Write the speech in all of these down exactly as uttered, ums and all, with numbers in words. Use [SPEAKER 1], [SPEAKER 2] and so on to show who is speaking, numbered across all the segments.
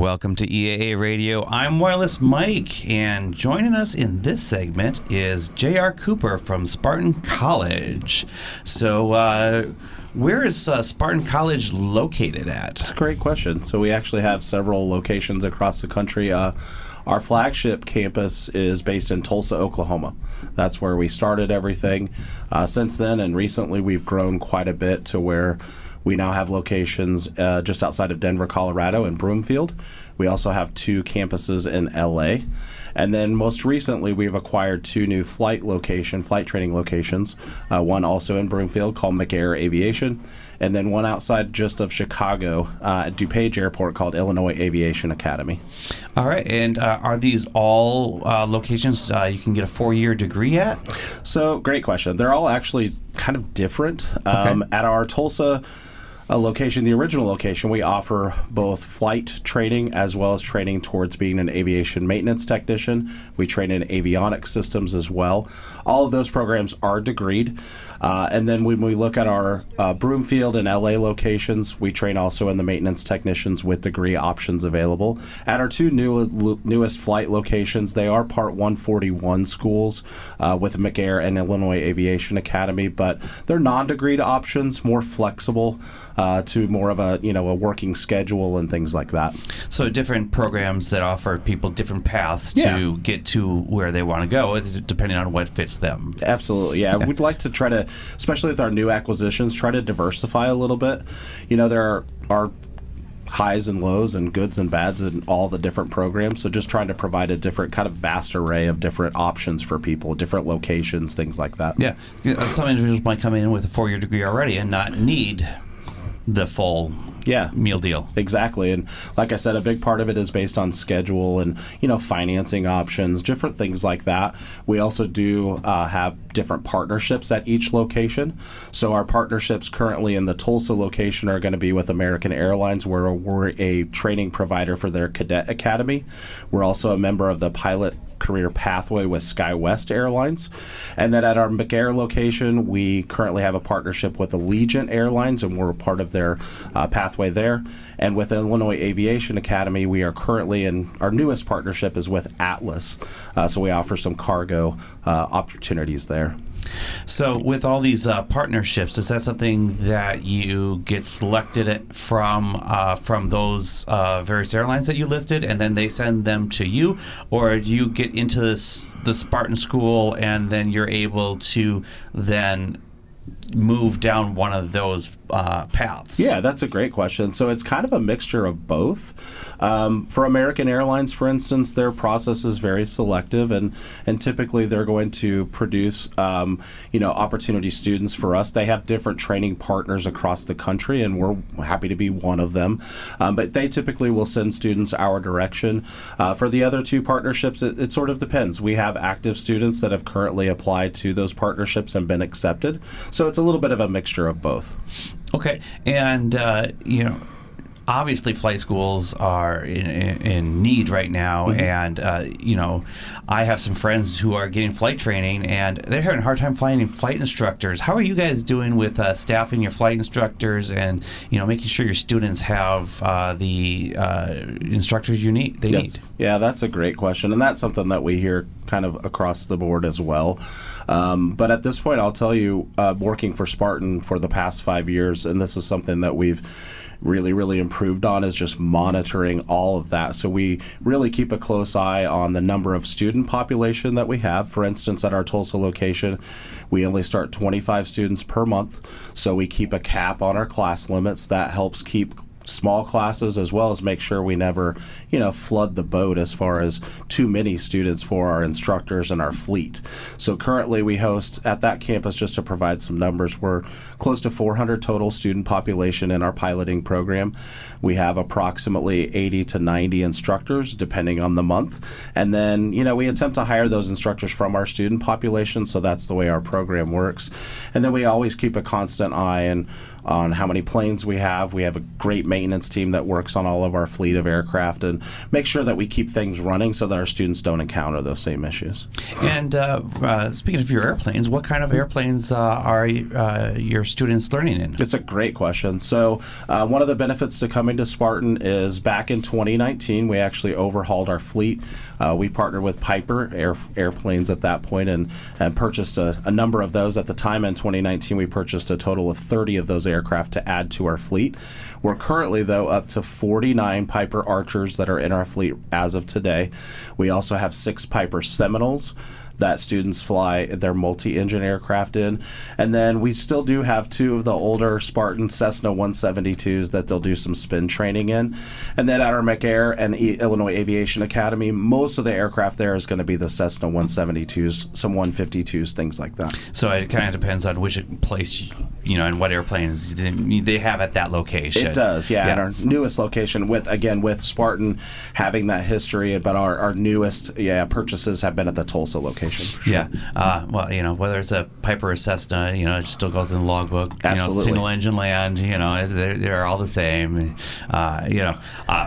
[SPEAKER 1] Welcome to E A A Radio. I'm Wireless Mike, and joining us in this segment is J R Cooper from Spartan College. So, uh, where is uh, Spartan College located at?
[SPEAKER 2] That's a great question. So we actually have several locations across the country. Uh, our flagship campus is based in Tulsa, Oklahoma. That's where we started everything. Uh, since then and recently, we've grown quite a bit to where we now have locations uh, just outside of Denver, Colorado, in Broomfield. We also have two campuses in L A. And then most recently, we've acquired two new flight location, flight training locations, uh, one also in Broomfield called McAir Aviation, and then one outside just of Chicago uh, at DuPage Airport called Illinois Aviation Academy.
[SPEAKER 1] All right, and uh, are these all uh, locations uh, you can get a four-year degree at?
[SPEAKER 2] So, great question. They're all actually kind of different. Um, okay. At our Tulsa A location, the original location, we offer both flight training as well as training towards being an aviation maintenance technician. We train in avionics systems as well. All of those programs are degreed. Uh, and then when we look at our uh, Broomfield and L A locations, we train also in the maintenance technicians with degree options available. At our two new, newest flight locations, they are Part one forty-one schools uh, with McAir and Illinois Aviation Academy, but they're non-degreed options, more flexible. Uh, to more of a you know a working schedule and things like that.
[SPEAKER 1] So different programs that offer people different paths
[SPEAKER 2] yeah.
[SPEAKER 1] to get to where they want to go, depending on what fits them.
[SPEAKER 2] Absolutely, yeah. yeah. We'd like to try to, especially with our new acquisitions, try to diversify a little bit. You know, there are, are highs and lows and goods and bads in all the different programs. So just trying to provide a different kind of vast array of different options for people, different locations, things like that.
[SPEAKER 1] Yeah, some individuals might come in with a four-year degree already and not need the full
[SPEAKER 2] yeah
[SPEAKER 1] meal deal.
[SPEAKER 2] Exactly. And like I said, a big part of it is based on schedule and you know financing options, different things like that. We also do uh, have different partnerships at each location. So our partnerships currently in the Tulsa location are going to be with American Airlines, where we're a training provider for their cadet academy. We're also a member of the pilot career pathway with SkyWest Airlines. And then at our McAir location, we currently have a partnership with Allegiant Airlines, and we're a part of their uh, pathway there. And with Illinois Aviation Academy, we are currently in, our newest partnership is with Atlas. Uh, so we offer some cargo uh, opportunities there.
[SPEAKER 1] So with all these uh, partnerships, is that something that you get selected from uh, from those uh, various airlines that you listed, and then they send them to you? Or do you get into this, the Spartan School, and then you're able to then move down one of those uh, paths?
[SPEAKER 2] Yeah, that's a great question. So it's kind of a mixture of both. Um, for American Airlines, for instance, their process is very selective, and, and typically they're going to produce um, you know opportunity students for us. They have different training partners across the country, and we're happy to be one of them. Um, but they typically will send students our direction. Uh, for the other two partnerships, it, it sort of depends. We have active students that have currently applied to those partnerships and been accepted. So it's a little bit of a mixture of both.
[SPEAKER 1] Okay, and uh, you know, obviously flight schools are in, in, in need right now, mm-hmm. and uh, you know, I have some friends who are getting flight training, and they're having a hard time finding flight instructors. How are you guys doing with uh, staffing your flight instructors, and you know, making sure your students have uh, the uh, instructors you need? They
[SPEAKER 2] yes.
[SPEAKER 1] need.
[SPEAKER 2] Yeah, that's a great question, and that's something that we hear kind of across the board as well. Um, but at this point, I'll tell you, uh, working for Spartan for the past five years, and this is something that we've really, really improved on, is just monitoring all of that. So we really keep a close eye on the number of student population that we have. For instance, at our Tulsa location, we only start twenty-five students per month. So we keep a cap on our class limits. That helps keep small classes, as well as make sure we never, you know, flood the boat as far as too many students for our instructors and our fleet. So currently we host at that campus, just to provide some numbers, we're close to four hundred total student population in our piloting program. We have approximately eighty to ninety instructors, depending on the month. And then, you know, we attempt to hire those instructors from our student population, so that's the way our program works. And then we always keep a constant eye and on how many planes we have. We have a great maintenance team that works on all of our fleet of aircraft and make sure that we keep things running so that our students don't encounter those same issues.
[SPEAKER 1] And uh, uh, speaking of your airplanes, what kind of airplanes uh, are uh, your students learning in?
[SPEAKER 2] It's a great question. So uh, one of the benefits to coming to Spartan is back in twenty nineteen, we actually overhauled our fleet. Uh, we partnered with Piper Air, Airplanes at that point and, and purchased a, a number of those. At the time in twenty nineteen, we purchased a total of thirty of those aircraft to add to our fleet. We're currently, though, up to forty-nine Piper Archers that are in our fleet as of today. We also have six Piper Seminoles that students fly their multi-engine aircraft in. And then we still do have two of the older Spartan Cessna one seventy-twos that they'll do some spin training in. And then at our McAir and e- Illinois Aviation Academy, most of the aircraft there is going to be the Cessna one seventy-twos, some one fifty-twos, things like that.
[SPEAKER 1] So it kind of depends on which place, you know, and what airplanes they have at that location.
[SPEAKER 2] It does, yeah.
[SPEAKER 1] yeah.
[SPEAKER 2] And our newest location, with again, with Spartan having that history, but our, our newest yeah purchases have been at the Tulsa location. Sure.
[SPEAKER 1] Yeah. Uh, well, you know, whether it's a Piper or Cessna, you know, it still goes in the logbook.
[SPEAKER 2] Absolutely.
[SPEAKER 1] You know, single engine land, you know, they're, they're all the same. Uh, you know, uh,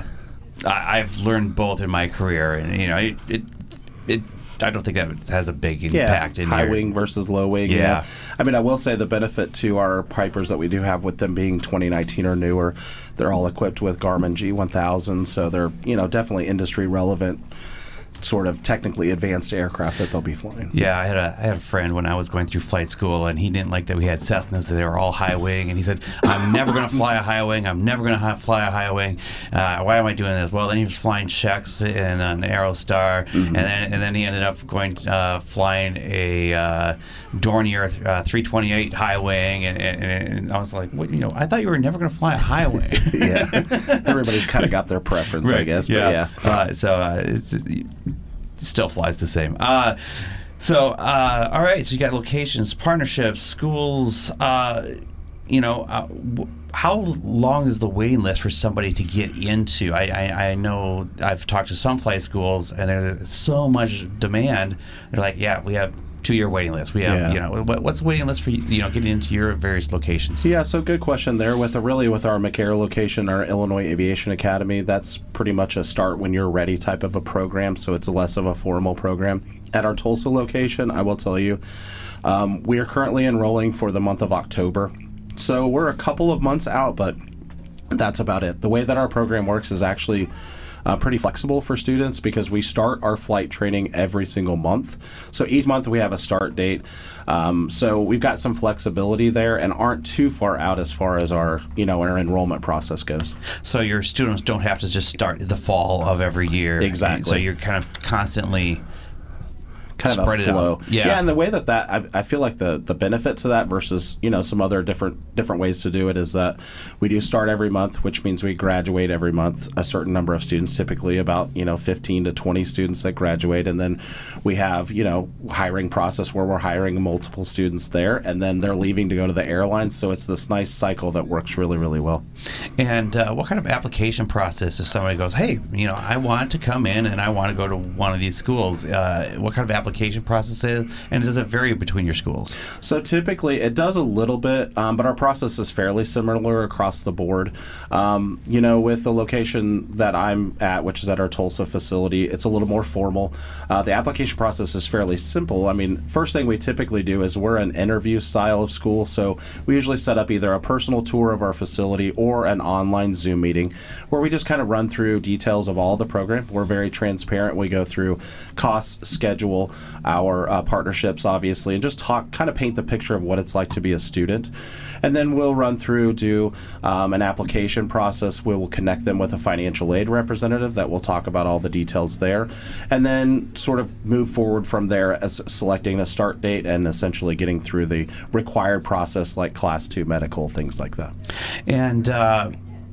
[SPEAKER 1] I, I've learned both in my career, and, you know, it, it, it I don't think that has a big impact
[SPEAKER 2] yeah,
[SPEAKER 1] in
[SPEAKER 2] high
[SPEAKER 1] your,
[SPEAKER 2] wing versus low wing.
[SPEAKER 1] Yeah.
[SPEAKER 2] You know? I mean, I will say the benefit to our Pipers that we do have with them being twenty nineteen or newer, they're all equipped with Garmin G one thousand, so they're, you know, definitely industry relevant, sort of technically advanced aircraft that they'll be flying.
[SPEAKER 1] Yeah, I had a I had a friend when I was going through flight school, and he didn't like that we had Cessnas, that they were all high wing, and he said, I'm never going to fly a high wing, I'm never going to fly a high wing. Uh, why am I doing this? Well, then he was flying checks in an Aerostar, mm-hmm. and then and then he ended up going uh, flying a uh, Dornier uh, three twenty-eight high wing, and, and, and I was like, what, you know, I thought you were never going to fly a high wing.
[SPEAKER 2] Yeah, everybody's kind of got their preference,
[SPEAKER 1] right.
[SPEAKER 2] I guess.
[SPEAKER 1] Yeah.
[SPEAKER 2] But yeah.
[SPEAKER 1] Uh, so uh, it's it still flies the same. Uh, so uh, all right. So you got locations, partnerships, schools. Uh, you know, uh, w- how long is the waiting list for somebody to get into? I, I I know I've talked to some flight schools, and there's so much demand. They're like, yeah, we have two-year waiting list. We have,
[SPEAKER 2] Yeah.
[SPEAKER 1] you know, what, what's the waiting list for, you know, getting into your various locations?
[SPEAKER 2] Yeah, so good question there. With a, really with our McAir location, our Illinois Aviation Academy, that's pretty much a start when you're ready type of a program, so it's less of a formal program. At our Tulsa location, I will tell you, um, we are currently enrolling for the month of October. So we're a couple of months out, but that's about it. The way that our program works is actually Uh, pretty flexible for students because we start our flight training every single month. So each month we have a start date. Um, so we've got some flexibility there and aren't too far out as far as our, you know, our enrollment process goes.
[SPEAKER 1] So your students don't have to just start the fall of every year.
[SPEAKER 2] Exactly.
[SPEAKER 1] So you're kind of constantly
[SPEAKER 2] kind of
[SPEAKER 1] spread
[SPEAKER 2] a
[SPEAKER 1] it
[SPEAKER 2] flow.
[SPEAKER 1] out. Yeah.
[SPEAKER 2] yeah, and the way that that I, I feel like the the benefit to that versus, you know, some other different different ways to do it is that we do start every month, which means we graduate every month a certain number of students, typically about, you know, fifteen to twenty students that graduate, and then we have, you know, hiring process where we're hiring multiple students there, and then they're leaving to go to the airlines. So it's this nice cycle that works really, really well.
[SPEAKER 1] And uh, what kind of application process if somebody goes, hey, you know, I want to come in and I want to go to one of these schools? Uh, what kind of application process is, and does it vary between your schools?
[SPEAKER 2] So typically it does a little bit, um, but our process is fairly similar across the board. Um, you know, with the location that I'm at, which is at our Tulsa facility, it's a little more formal. Uh, the application process is fairly simple. I mean, first thing we typically do is we're an interview style of school, so we usually set up either a personal tour of our facility or an online Zoom meeting where we just kind of run through details of all the program. We're very transparent. We go through costs, schedule, our uh, partnerships, obviously, and just talk, kind of paint the picture of what it's like to be a student. And then we'll run through, do um, an application process. We will connect them with a financial aid representative that will talk about all the details there, and then sort of move forward from there as selecting a start date and essentially getting through the required process like class two medical, things like that.
[SPEAKER 1] And uh,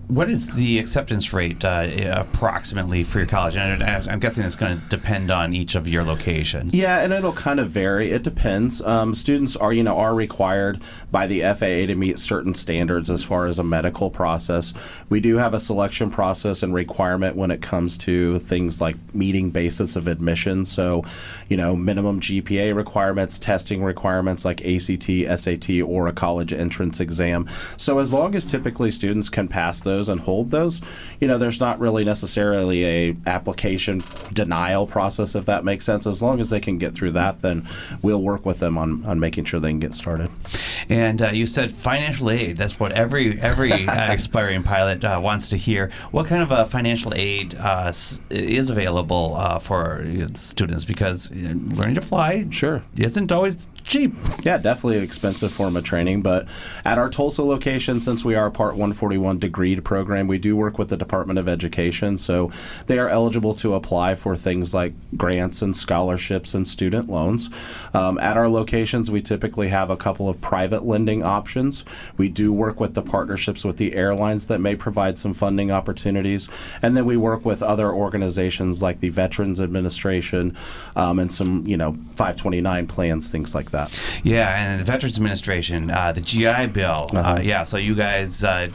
[SPEAKER 1] what is the acceptance rate uh, approximately for your college? And I'm guessing it's going to depend on each of your locations.
[SPEAKER 2] Yeah, and it'll kind of vary. It depends. Um, students are, you know, are required by the F A A to meet certain standards as far as a medical process. We do have a selection process and requirement when it comes to things like meeting basis of admission. So, you know, minimum G P A requirements, testing requirements like A C T, S A T, or a college entrance exam. So as long as typically students can pass those and hold those, you know, there's not really necessarily a application denial process, if that makes sense. As long as they can get through that, then we'll work with them on, on making sure they can get started.
[SPEAKER 1] And uh, you said financial aid. That's what every every uh, aspiring pilot uh, wants to hear. What kind of uh, financial aid uh, is available uh, for students? Because you know, learning to fly
[SPEAKER 2] sure
[SPEAKER 1] isn't always cheap.
[SPEAKER 2] Yeah, definitely an expensive form of training. But at our Tulsa location, since we are a Part one forty-one degreed program, we do work with the Department of Education. So they are eligible to apply for things like grants and scholarships and student loans. Um, at our locations, we typically have a couple of private lending options. We do work with the partnerships with the airlines that may provide some funding opportunities. And then we work with other organizations like the Veterans Administration um, and some, you know, five twenty-nine plans, things like that.
[SPEAKER 1] Yeah, and the Veterans Administration, uh, the G I Bill. Uh-huh. Uh, yeah, so you guys uh,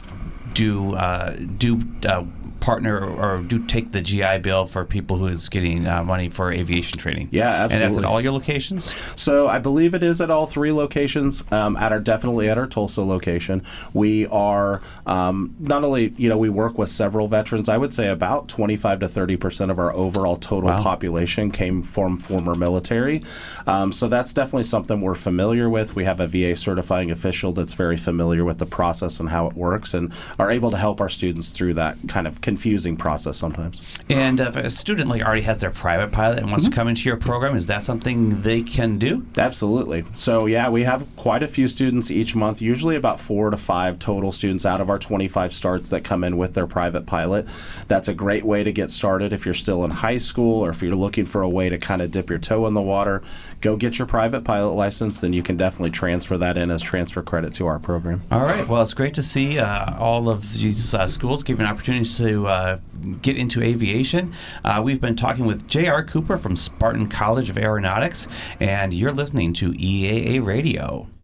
[SPEAKER 1] do uh, do uh, partner or do take the G I Bill for people who is getting uh, money for aviation training.
[SPEAKER 2] Yeah, absolutely.
[SPEAKER 1] And that's at all your locations?
[SPEAKER 2] So I believe it is at all three locations. Um, at our definitely at our Tulsa location, we are um, not only you know we work with several veterans. I would say about twenty-five to thirty percent of our overall total
[SPEAKER 1] wow.
[SPEAKER 2] population came from former military. Um, so that's definitely something we're familiar with. We have a V A certifying official that's very familiar with the process and how it works, and are able to help our students through that kind of confusing process sometimes.
[SPEAKER 1] And uh, if a student like already has their private pilot and wants mm-hmm. to come into your program, is that something they can do?
[SPEAKER 2] Absolutely. So yeah, we have quite a few students each month, usually about four to five total students out of our twenty-five starts that come in with their private pilot. That's a great way to get started if you're still in high school, or if you're looking for a way to kind of dip your toe in the water, go get your private pilot license, then you can definitely transfer that in as transfer credit to our program.
[SPEAKER 1] All right. Well, it's great to see uh, all of these uh, schools giving opportunities to uh, get into aviation. Uh, we've been talking with J R Cooper from Spartan College of Aeronautics, and you're listening to E A A Radio.